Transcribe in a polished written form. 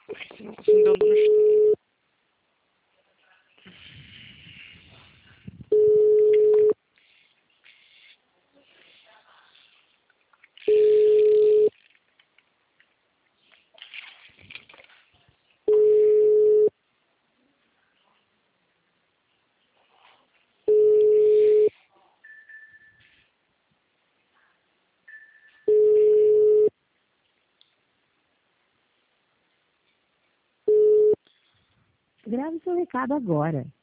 Você não consegue dar no chão. Grave seu recado agora.